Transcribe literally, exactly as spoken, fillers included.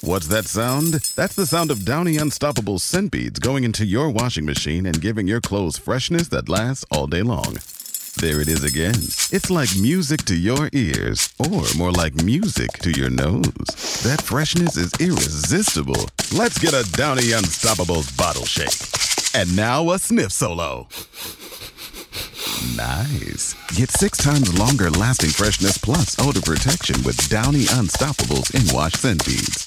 What's that sound? That's the sound of Downy Unstoppable scent beads going into your washing machine and giving your clothes freshness that lasts all day long. There it is again. It's like music to your ears, or more like music to your nose. That freshness is irresistible. Let's get a Downy Unstoppables bottle shake. And now a sniff solo. Nice. Get six times longer lasting freshness plus odor protection with Downy Unstoppables in wash scent beads.